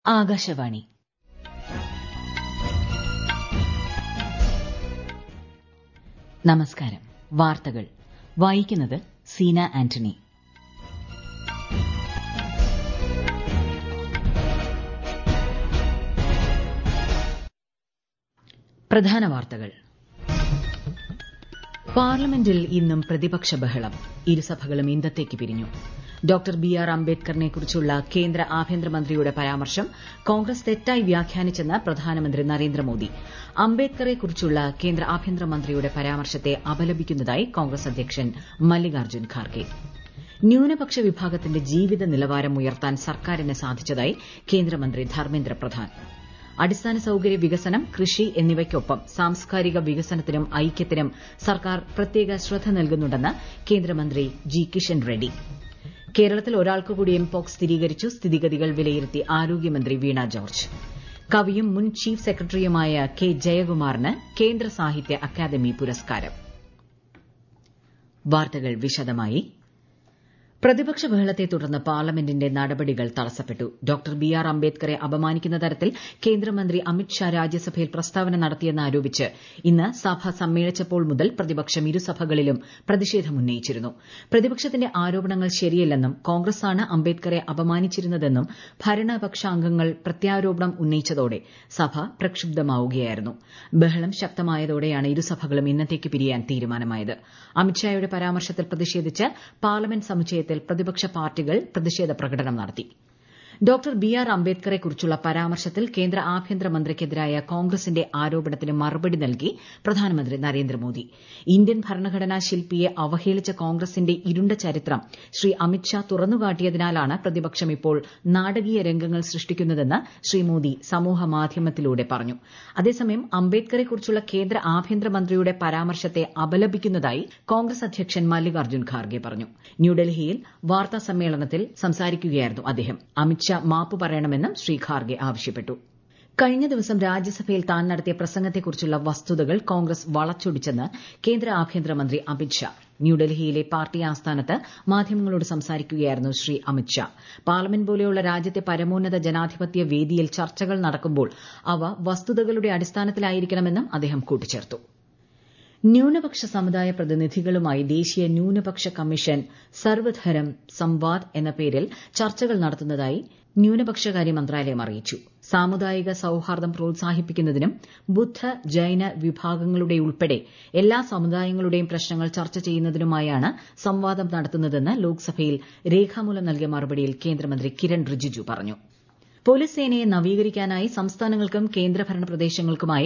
ആകാശവാണി നമസ്കാരം. വാർത്തകൾ വായിക്കുന്നത് സീന ആന്റണി. പ്രധാന വാർത്തകൾ. പാർലമെന്റിൽ ഇന്നും പ്രതിപക്ഷ ബഹളം. ഇരുസഭകളും ഇന്നത്തേക്ക് പിരിഞ്ഞു. Doctor BR. അംബേദ്കറിനെക്കുറിച്ചുള്ള കേന്ദ്ര ആഭ്യന്തരമന്ത്രിയുടെ പരാമർശം കോൺഗ്രസ് തെറ്റായി വ്യാഖ്യാനിച്ചെന്ന് പ്രധാനമന്ത്രി നരേന്ദ്രമോദി. അംബേദ്കറെക്കുറിച്ചുള്ള കേന്ദ്ര ആഭ്യന്തരമന്ത്രിയുടെ പരാമർശത്തെ അപലപിക്കുന്നതായി കോൺഗ്രസ് അധ്യക്ഷൻ മല്ലികാർജ്ജുൻ ഖാർഗെ. ന്യൂനപക്ഷ വിഭാഗത്തിന്റെ ജീവിത നിലവാരം ഉയർത്താൻ സർക്കാരിന് സാധിച്ചതായി കേന്ദ്രമന്ത്രി ധർമ്മേന്ദ്ര പ്രധാൻ. അടിസ്ഥാന സൌകര്യ വികസനം, കൃഷി എന്നിവയ്ക്കൊപ്പം സാംസ്കാരിക വികസനത്തിനും ഐക്യത്തിനും സർക്കാർ പ്രത്യേക ശ്രദ്ധ നൽകുന്നുണ്ടെന്ന് കേന്ദ്രമന്ത്രി ജി കിഷൻ റെഡ്ഡി. കേരളത്തിൽ ഒരാൾക്ക് കൂടി എംപോക്സ് സ്ഥിരീകരിച്ചു. സ്ഥിതിഗതികൾ വിലയിരുത്തി ആരോഗ്യമന്ത്രി വീണ ജോർജ്. കവിയും മുൻ ചീഫ് സെക്രട്ടറിയുമായ കെ ജയകുമാറിന് കേന്ദ്ര സാഹിത്യ അക്കാദമി പുരസ്കാരം. വാർത്തകൾ വിശദമായി. പ്രതിപക്ഷ ബഹളത്തെ തുടർന്ന് പാർലമെന്റിന്റെ നടപടികൾ തടസ്സപ്പെട്ടു. Doctor BR. അംബേദ്കറെ അപമാനിക്കുന്ന തരത്തിൽ കേന്ദ്രമന്ത്രി അമിത് ഷാ രാജ്യസഭയിൽ പ്രസ്താവന നടത്തിയെന്നാരോപിച്ച് ഇന്ന് സഭ സമ്മേളിച്ചപ്പോൾ മുതൽ പ്രതിപക്ഷം ഇരുസഭകളിലും പ്രതിഷേധമുന്നയിച്ചിരുന്നു. പ്രതിപക്ഷത്തിന്റെ ആരോപണങ്ങൾ ശരിയല്ലെന്നും കോൺഗ്രസാണ് അംബേദ്കറെ അപമാനിച്ചിരുന്നതെന്നും ഭരണപക്ഷാംഗങ്ങൾ പ്രത്യാരോപണം ഉന്നയിച്ചതോടെ സഭ പ്രക്ഷുബ്ധമാവുകയായിരുന്നു. ബഹളം ശക്തമായതോടെയാണ് ഇരുസഭകളും ഇന്നത്തേക്ക് പിരിയാൻ തീരുമാനമായത്. അമിത് ഷായുടെ പരാമർശത്തിൽ പ്രതിഷേധിച്ച് പാർലമെന്റ് സമുച്ചയത്തിൽ പ്രതിപക്ഷ പാർട്ടികൾ പ്രതിഷേധ പ്രകടനം നടത്തി. Doctor BR. അംബേദ്കറെക്കുറിച്ചുള്ള പരാമർശത്തിൽ കേന്ദ്ര ആഭ്യന്തരമന്ത്രിക്കെതിരായ കോൺഗ്രസിന്റെ ആരോപണത്തിന് മറുപടി നൽകി പ്രധാനമന്ത്രി നരേന്ദ്രമോദി. ഇന്ത്യൻ ഭരണഘടനാ ശില്പിയെ അവഹേളിച്ച കോൺഗ്രസിന്റെ ഇരുണ്ട ചരിത്രം ശ്രീ അമിത് ഷാ തുറന്നുകാട്ടിയതിനാലാണ് പ്രതിപക്ഷം ഇപ്പോൾ നാടകീയ രംഗങ്ങൾ സൃഷ്ടിക്കുന്നതെന്ന് ശ്രീ മോദി സമൂഹമാധ്യമത്തിലൂടെ പറഞ്ഞു. അതേസമയം അംബേദ്കറെക്കുറിച്ചുള്ള കേന്ദ്ര ആഭ്യന്തരമന്ത്രിയുടെ പരാമർശത്തെ അപലപിക്കുന്നതായി കോൺഗ്രസ് അധ്യക്ഷൻ മല്ലികാർജ്ജുൻ ഖാർഗെ പറഞ്ഞു. ന്യൂഡൽഹിയിൽ വാർത്താസമ്മേളനത്തിൽ സംസാരിക്കുകയായിരുന്നു അദ്ദേഹം. അമിത് ഷാ മാപ്പ് പറയണമെന്നും ശ്രീ ഖാർഗെ ആവശ്യപ്പെട്ടു. കഴിഞ്ഞ ദിവസം രാജ്യസഭയിൽ താൻ നടത്തിയ പ്രസംഗത്തെക്കുറിച്ചുള്ള വസ്തുതകൾ കോൺഗ്രസ് വളച്ചൊടിച്ചെന്ന് കേന്ദ്ര ആഭ്യന്തരമന്ത്രി അമിത് ഷാ. ന്യൂഡൽഹിയിലെ പാർട്ടി ആസ്ഥാനത്ത് മാധ്യമങ്ങളോട് സംസാരിക്കുകയായിരുന്നു ശ്രീ അമിത് ഷാ. പാർലമെന്റ് പോലെയുള്ള രാജ്യത്തെ പരമോന്നത ജനാധിപത്യ വേദിയിൽ ചർച്ചകൾ നടക്കുമ്പോൾ അവ വസ്തുതകളുടെ അടിസ്ഥാനത്തിലായിരിക്കണമെന്നും അദ്ദേഹം കൂട്ടിച്ചേർത്തു. ന്യൂനപക്ഷ സമുദായ പ്രതിനിധികളുമായി ദേശീയ ന്യൂനപക്ഷ കമ്മീഷൻ സർവ്വധരം സംവാദ് എന്ന പേരിൽ ചർച്ചകൾ നടത്തുന്നതായി ന്യൂനപക്ഷകാര്യ മന്ത്രാലയം അറിയിച്ചു. സാമുദായിക സൌഹാർദ്ദം പ്രോത്സാഹിപ്പിക്കുന്നതിനും ബുദ്ധ, ജൈന വിഭാഗങ്ങളുടെയുൾപ്പെടെ എല്ലാ സമുദായങ്ങളുടെയും പ്രശ്നങ്ങൾ ചർച്ച ചെയ്യുന്നതിനുമായാണ് സംവാദം നടത്തുന്നതെന്ന് ലോക്സഭയിൽ രേഖാമൂലം നൽകിയ മറുപടിയിൽ കേന്ദ്രമന്ത്രി കിരൺ റിജിജു പറഞ്ഞു. പോലീസ് സേനയെ നവീകരിക്കാനായി സംസ്ഥാനങ്ങൾക്കും കേന്ദ്രഭരണ പ്രദേശങ്ങൾക്കുമായി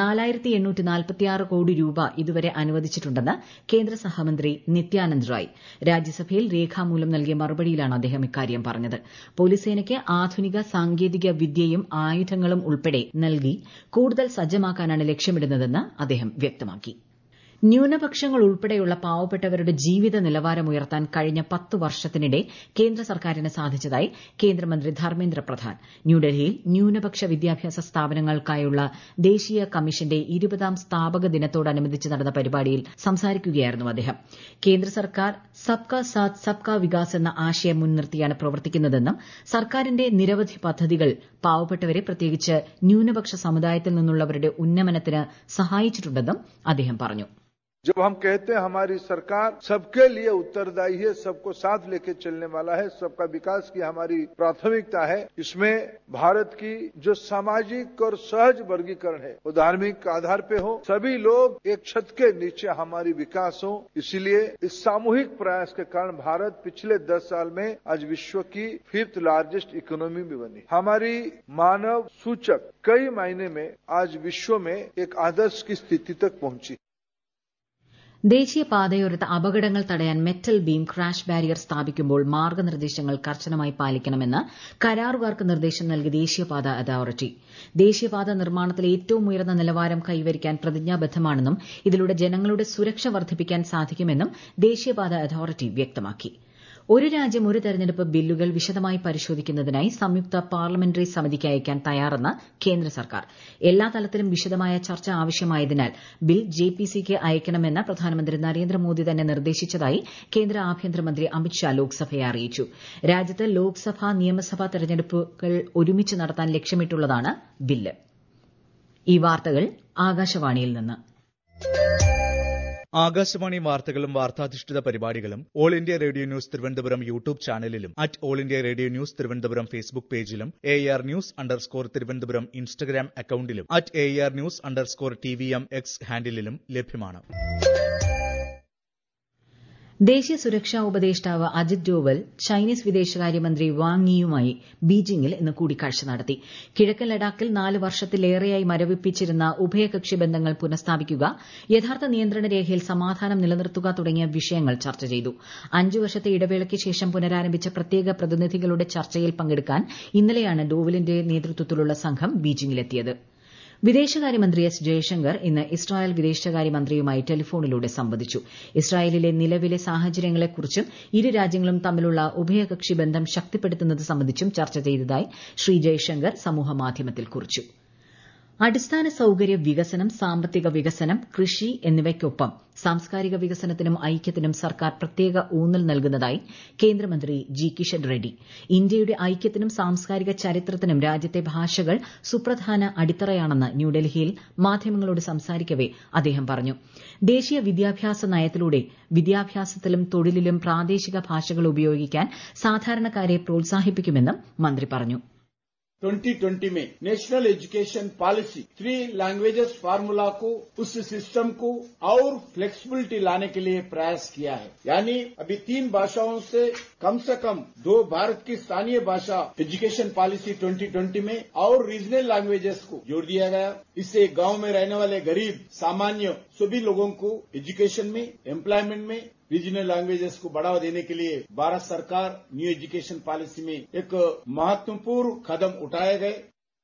4846 കോടി രൂപ ഇതുവരെ അനുവദിച്ചിട്ടുണ്ടെന്ന് കേന്ദ്ര സഹമന്ത്രി നിത്യാനന്ദ് റായ്. രാജ്യസഭയിൽ രേഖാമൂലം നൽകിയ മറുപടിയിലാണ് അദ്ദേഹം ഇക്കാര്യം പറഞ്ഞത്. പോലീസ് സേനയ്ക്ക് ആധുനിക സാങ്കേതിക വിദ്യയും ആയുധങ്ങളും ഉൾപ്പെടെ നൽകി കൂടുതൽ സജ്ജമാക്കാനാണ് ലക്ഷ്യമിടുന്നതെന്ന് അദ്ദേഹം വ്യക്തമാക്കി. ന്യൂനപക്ഷങ്ങൾ ഉൾപ്പെടെയുള്ള പാവപ്പെട്ടവരുടെ ജീവിത നിലവാരം ഉയർത്താൻ കഴിഞ്ഞ 10 വർഷത്തിനിടെ കേന്ദ്ര സർക്കാരിന് സാധിച്ചതായി കേന്ദ്രമന്ത്രി ധർമ്മേന്ദ്ര പ്രധാൻ. ന്യൂഡൽഹിയിൽ ന്യൂനപക്ഷ വിദ്യാഭ്യാസ സ്ഥാപനങ്ങൾക്കായുള്ള ദേശീയ കമ്മീഷന്റെ 20ാം സ്ഥാപക ദിനത്തോടനുബന്ധിച്ച് നടന്ന പരിപാടിയിൽ സംസാരിക്കുകയായിരുന്നു അദ്ദേഹം. കേന്ദ്ര സർക്കാർ സബ്കാ സാത്ത് സബ്കാ വികാസ് എന്ന ആശയം മുൻനിർത്തിയാണ് പ്രവർത്തിക്കുന്നതെന്നും സർക്കാരിന്റെ നിരവധി പദ്ധതികൾ പാവപ്പെട്ടവരെ, പ്രത്യേകിച്ച് ന്യൂനപക്ഷ സമുദായത്തിൽ നിന്നുള്ളവരുടെ ഉന്നമനത്തിന് സഹായിച്ചിട്ടുണ്ടെന്നും അദ്ദേഹം പറഞ്ഞു. जब हम कहते हैं हमारी सरकार सबके लिए उत्तरदायी है, सबको साथ लेके चलने वाला है, सबका विकास की हमारी प्राथमिकता है, इसमें भारत की जो सामाजिक और सहज वर्गीकरण है वो धार्मिक आधार पे हो, सभी लोग एक छत के नीचे हमारी विकास हो. इसीलिए इस सामूहिक प्रयास के कारण भारत पिछले 10 साल में आज विश्व की 5th लार्जेस्ट इकोनॉमी भी बनी. हमारी मानव सूचक कई मायने में आज विश्व में एक आदर्श की स्थिति तक पहुंची. ദേശീയപാതയോരത്ത് അപകടങ്ങൾ തടയാൻ മെറ്റൽ ബീം ക്രാഷ് ബാരിയർ സ്ഥാപിക്കുമ്പോൾ മാർഗ്ഗനിർദ്ദേശങ്ങൾ കർശനമായി പാലിക്കണമെന്ന് കരാറുകാർക്ക് നിർദ്ദേശം നൽകി ദേശീയപാത അതോറിറ്റി. ദേശീയപാത നിർമ്മാണത്തിൽ ഏറ്റവും ഉയർന്ന നിലവാരം കൈവരിക്കാൻ പ്രതിജ്ഞാബദ്ധമാണെന്നും ഇതിലൂടെ ജനങ്ങളുടെ സുരക്ഷ വർദ്ധിപ്പിക്കാൻ സാധിക്കുമെന്നും ദേശീയപാത അതോറിറ്റി വ്യക്തമാക്കി. ഒരു രാജ്യം ഒരു തെരഞ്ഞെടുപ്പ് ബില്ലുകൾ വിശദമായി പരിശോധിക്കുന്നതിനായി സംയുക്ത പാർലമെന്ററി സമിതിക്ക് അയക്കാൻ തയ്യാറെന്ന് കേന്ദ്ര സർക്കാർ. എല്ലാ തലത്തിലും വിശദമായ ചർച്ച ആവശ്യമായതിനാൽ ബിൽ ജെപിസിക്ക് അയക്കണമെന്ന് പ്രധാനമന്ത്രി നരേന്ദ്രമോദി തന്നെ നിർദ്ദേശിച്ചതായി കേന്ദ്ര ആഭ്യന്തരമന്ത്രി അമിത്ഷാ ലോക്സഭയെ അറിയിച്ചു. രാജ്യത്ത് ലോക്സഭ, നിയമസഭാ തെരഞ്ഞെടുപ്പുകൾ ഒരുമിച്ച് നടത്താൻ ലക്ഷ്യമിട്ടുള്ളതാണ് ബില്ല്. ഈ വാർത്തകൾ ആകാശവാണിയിൽ നിന്ന്. ആകാശവാണി വാർത്തകളും വാർത്താധിഷ്ഠിത പരിപാടികളും all India radio news Thiruvananthapuram YouTube ചാനലിലും all India radio news Thiruvananthapuram Facebook പേജിലും AR News_ തിരുവനന്തപുരം ഇൻസ്റ്റഗ്രാം അക്കൌണ്ടിലും AR News_TVM X ഹാൻഡിലും ലഭ്യമാണ്. ദേശീയ സുരക്ഷാ ഉപദേഷ്ടാവ് അജിത് ഡോവൽ ചൈനീസ് വിദേശകാര്യമന്ത്രി വാങ് യിയുമായി ബീജിംഗിൽ ഇന്ന് കൂടിക്കാഴ്ച നടത്തി. കിഴക്കൻ ലഡാക്കിൽ 4 വർഷത്തിലേറെയായി മരവിപ്പിച്ചിരുന്ന ഉഭയകക്ഷി ബന്ധങ്ങൾ പുനഃസ്ഥാപിക്കുക, യഥാർത്ഥ നിയന്ത്രണ രേഖയിൽ സമാധാനം നിലനിർത്തുക തുടങ്ങിയ വിഷയങ്ങൾ ചർച്ച ചെയ്തു. 5 വർഷത്തെ ഇടവേളയ്ക്ക് ശേഷം പുനരാരംഭിച്ച പ്രത്യേക പ്രതിനിധികളുടെ ചർച്ചയിൽ പങ്കെടുക്കാൻ ഇന്നലെയാണ് ഡോവലിന്റെ നേതൃത്വത്തിലുള്ള സംഘം ബീജിംഗിലെത്തിയത്. വിദേശകാര്യമന്ത്രി എസ് ജയശങ്കർ ഇന്ന് ഇസ്രായേൽ വിദേശകാര്യമന്ത്രിയുമായി ടെലിഫോണിലൂടെ സംവദിച്ചു. ഇസ്രായേലിലെ നിലവിലെ സാഹചര്യങ്ങളെക്കുറിച്ചും ഇരു രാജ്യങ്ങളും തമ്മിലുള്ള ഉഭയകക്ഷി ബന്ധം ശക്തിപ്പെടുത്തുന്നത് സംബന്ധിച്ചും ചർച്ച ചെയ്തതായി ശ്രീ ജയശങ്കർ സമൂഹമാധ്യമത്തിൽ കുറിച്ചു. അടിസ്ഥാന സൌകര്യ വികസനം, സാമ്പത്തിക വികസനം, കൃഷി എന്നിവയ്ക്കൊപ്പം സാംസ്കാരിക വികസനത്തിനും ഐക്യത്തിനും സർക്കാർ പ്രത്യേക ഊന്നൽ നൽകുന്നതായി കേന്ദ്രമന്ത്രി ജി കിഷൻ റെഡ്ഡി. ഇന്ത്യയുടെ ഐക്യത്തിനും സാംസ്കാരിക ചരിത്രത്തിനും രാജ്യത്തെ ഭാഷകൾ സുപ്രധാന അടിത്തറയാണെന്ന് ന്യൂഡൽഹിയിൽ മാധ്യമങ്ങളോട് സംസാരിക്കവെ അദ്ദേഹം പറഞ്ഞു. ദേശീയ വിദ്യാഭ്യാസ നയത്തിലൂടെ വിദ്യാഭ്യാസത്തിലും തൊഴിലിലും പ്രാദേശിക ഭാഷകൾ ഉപയോഗിക്കാൻ സാധാരണക്കാരെ പ്രോത്സാഹിപ്പിക്കുമെന്നും മന്ത്രി പറഞ്ഞു. 2020 में national education policy 3 languages formula को, उस सिस्टम को और फ्लेक्सिबिलिटी लाने के लिए प्रयास किया है. यानी अभी 3 भाषाओं से कम 2 भारत की स्थानीय भाषा एजुकेशन पॉलिसी 2020 में और रीजनल लैंग्वेजेस को जोड़ दिया गया. इससे गांव में रहने वाले गरीब सामान्य सभी लोगों को एजुकेशन में, एम्प्लॉयमेंट में रीजनल लैंग्वेजेस को बढ़ावा देने के लिए भारत सरकार न्यू एजुकेशन पॉलिसी में एक महत्वपूर्ण कदम उठाए गए.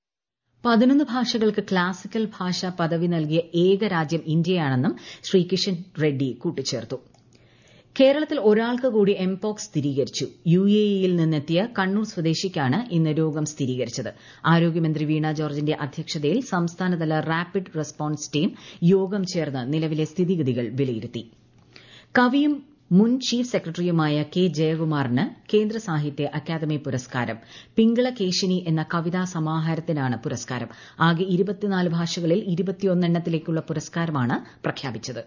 11 ഭാഷകൾക്ക് ക്ലാസിക്കൽ ഭാഷ പദവി നൽകിയ ഏക രാജ്യം ഇന്ത്യയാണെന്നും ശ്രീ കിഷൻ റെഡ്ഡി കൂട്ടിച്ചേർത്തു. കേരളത്തിൽ ഒരാൾക്ക് കൂടി എംപോക്സ് സ്ഥിരീകരിച്ചു. UAE-യിൽ നിന്നെത്തിയ കണ്ണൂർ സ്വദേശിക്കാണ് ഇന്ന് രോഗം സ്ഥിരീകരിച്ചത്. ആരോഗ്യമന്ത്രി വീണ ജോർജിന്റെ അധ്യക്ഷതയിൽ സംസ്ഥാനതല റാപ്പിഡ് റെസ്പോൺസ് ടീം യോഗം ചേർന്ന് നിലവിലെ സ്ഥിതിഗതികൾ വിലയിരുത്തി. കവിയും മുൻ ചീഫ് സെക്രട്ടറിയുമായ കെ ജയകുമാറിന് കേന്ദ്ര സാഹിത്യ അക്കാദമി പുരസ്കാരം. പിങ്കളകേശിനി എന്ന കവിതാ സമാഹാരത്തിനാണ് പുരസ്കാരം. ആകെ 24 ഭാഷകളിൽ 21 എണ്ണത്തിലേക്കുള്ള പുരസ്കാരമാണ് പ്രഖ്യാപിച്ചത്.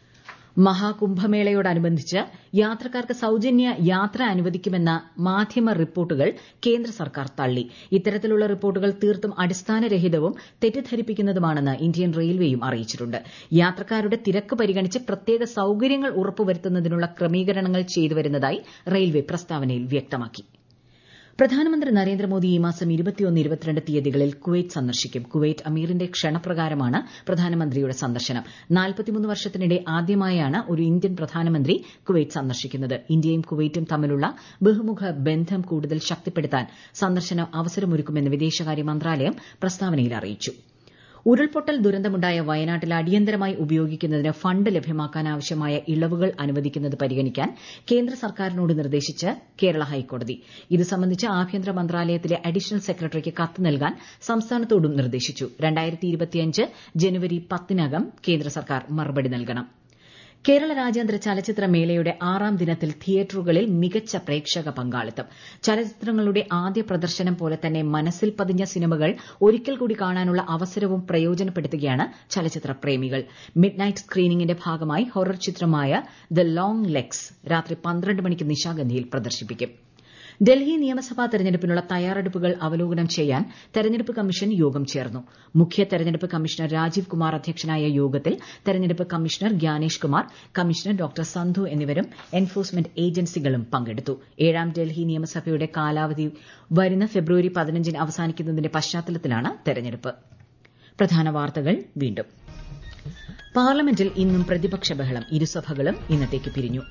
മഹാകുംഭമേളയോടനുബന്ധിച്ച് യാത്രക്കാർക്ക് സൌജന്യ യാത്ര അനുവദിക്കുമെന്ന മാധ്യമ റിപ്പോർട്ടുകൾ കേന്ദ്ര സർക്കാർ തള്ളി. ഇത്തരത്തിലുള്ള റിപ്പോർട്ടുകൾ തീർത്തും അടിസ്ഥാനരഹിതവും തെറ്റിദ്ധരിപ്പിക്കുന്നതുമാണെന്ന് ഇന്ത്യൻ റെയിൽവേയും അറിയിച്ചിട്ടുണ്ട്. യാത്രക്കാരുടെ തിരക്ക് പരിഗണിച്ച് പ്രത്യേക സൌകര്യങ്ങൾ ഉറപ്പുവരുത്തുന്നതിനുള്ള ക്രമീകരണങ്ങൾ ചെയ്തുവരുന്നതായി റെയിൽവേ പ്രസ്താവനയിൽ വ്യക്തമാക്കി. പ്രധാനമന്ത്രി നരേന്ദ്രമോദി ഈ മാസം 21-22 തീയതികളിൽ കുവൈറ്റ് സന്ദർശിക്കും. കുവൈറ്റ് അമീറിന്റെ ക്ഷണപ്രകാരമാണ് പ്രധാനമന്ത്രിയുടെ സന്ദർശനം. 43 വർഷത്തിനിടെ ആദ്യമായാണ് ഒരു ഇന്ത്യൻ പ്രധാനമന്ത്രി കുവൈറ്റ് സന്ദർശിക്കുന്നത്. ഇന്ത്യയും കുവൈറ്റും തമ്മിലുള്ള ബഹുമുഖ ബന്ധം കൂടുതൽ ശക്തിപ്പെടുത്താൻ സന്ദർശനം അവസരമൊരുക്കുമെന്ന് വിദേശകാര്യ മന്ത്രാലയം പ്രസ്താവനയിൽ അറിയിച്ചു. ഉരുൾപൊട്ടൽ ദുരന്തമുണ്ടായ വയനാട്ടിൽ അടിയന്തരമായി ഉപയോഗിക്കുന്നതിന് ഫണ്ട് ലഭ്യമാക്കാനാവശ്യമായ ഇളവുകൾ അനുവദിക്കുന്നത് പരിഗണിക്കാൻ കേന്ദ്ര സർക്കാരിനോട് നിർദ്ദേശിച്ച് കേരള ഹൈക്കോടതി. ഇത് സംബന്ധിച്ച് ആഭ്യന്തര മന്ത്രാലയത്തിലെ അഡീഷണൽ സെക്രട്ടറിക്ക് കത്ത് നൽകാൻ സംസ്ഥാനത്തോടും നിർദ്ദേശിച്ചു. 2025 ജനുവരി 10-നകം കേന്ദ്ര സർക്കാർ മറുപടി നൽകണം. കേരള രാജ്യാന്തര ചലച്ചിത്ര മേളയുടെ 6ാം ദിനത്തിൽ തിയേറ്ററുകളിൽ മികച്ച പ്രേക്ഷക പങ്കാളിത്തം. ചലച്ചിത്രങ്ങളുടെ ആദ്യ പ്രദർശനം പോലെ തന്നെ മനസ്സിൽ പതിഞ്ഞ സിനിമകൾ ഒരിക്കൽ കൂടി കാണാനുള്ള അവസരവും പ്രയോജനപ്പെടുത്തുകയാണ് ചലച്ചിത്ര പ്രേമികൾ. മിഡ് നൈറ്റ് സ്ക്രീനിംഗിന്റെ ഭാഗമായി ഹൊറർ ചിത്രമായ ദ ലോങ് ലെഗ്സ് രാത്രി 12 മണിക്ക് നിശാഗന്ധിയിൽ പ്രദർശിപ്പിക്കും. ഡൽഹി നിയമസഭാ തെരഞ്ഞെടുപ്പിനുള്ള തയ്യാറെടുപ്പുകൾ അവലോകനം ചെയ്യാൻ തെരഞ്ഞെടുപ്പ് കമ്മീഷൻ യോഗം ചേർന്നു. മുഖ്യ തെരഞ്ഞെടുപ്പ് കമ്മീഷണർ രാജീവ് കുമാർ അധ്യക്ഷനായ യോഗത്തിൽ തെരഞ്ഞെടുപ്പ് commissioner Gyanesh Kumar, commissioner doctor Sandhu എന്നിവരും എൻഫോഴ്സ്മെന്റ് ഏജൻസികളും പങ്കെടുത്തു. 7ാം ഡൽഹി നിയമസഭയുടെ കാലാവധി വരുന്ന ഫെബ്രുവരി 15-ന് അവസാനിക്കുന്നതിന്റെ പശ്ചാത്തലത്തിലാണ് തെരഞ്ഞെടുപ്പ്. പ്രധാന വാർത്തകൾ വീണ്ടും. പാർലമെന്റിൽ ഇന്നും പ്രതിപക്ഷ ബഹളം. ഇരുസഭകളും ഇന്നത്തേക്ക് പിരിഞ്ഞു.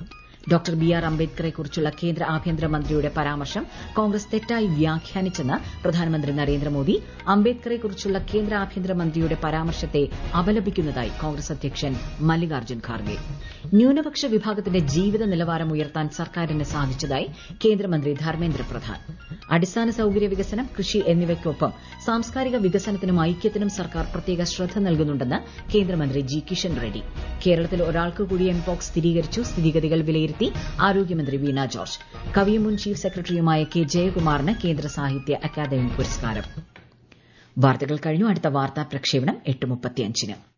Doctor BR. അംബേദ്കറെക്കുറിച്ചുള്ള കേന്ദ്ര ആഭ്യന്തരമന്ത്രിയുടെ പരാമർശം കോൺഗ്രസ് തെറ്റായി വ്യാഖ്യാനിച്ചെന്ന് പ്രധാനമന്ത്രി നരേന്ദ്രമോദി. അംബേദ്കറെക്കുറിച്ചുള്ള കേന്ദ്ര ആഭ്യന്തരമന്ത്രിയുടെ പരാമർശത്തെ അപലപിക്കുന്നതായി കോൺഗ്രസ് അധ്യക്ഷൻ മല്ലികാർജ്ജുൻ ഖാർഗെ. ന്യൂനപക്ഷ വിഭാഗത്തിന്റെ ജീവിത നിലവാരം ഉയർത്താൻ സർക്കാരിന് സാധിച്ചതായി കേന്ദ്രമന്ത്രി ധർമ്മേന്ദ്ര പ്രധാൻ. അടിസ്ഥാന സൌകര്യ വികസനം, കൃഷി എന്നിവയ്ക്കൊപ്പം സാംസ്കാരിക വികസനത്തിനും ഐക്യത്തിനും സർക്കാർ പ്രത്യേക ശ്രദ്ധ നൽകുന്നുണ്ടെന്ന് കേന്ദ്രമന്ത്രി ജി കിഷൻ റെഡ്ഡി. കേരളത്തിൽ ഒരാൾക്ക് കൂടി എംപോക്സ് സ്ഥിരീകരിച്ചു. സ്ഥിതിഗതികൾ വിലയിരുത്തി ആരോഗ്യമന്ത്രി വീണ ജോർജ്. കവിയും മുൻ ചീഫ് സെക്രട്ടറിയുമായ കെ ജയകുമാറിന് കേന്ദ്ര സാഹിത്യ അക്കാദമി പുരസ്കാരം. വാർത്തകൾ കഴിഞ്ഞു. അടുത്ത വാർത്താ പ്രക്ഷേപണം 8:35.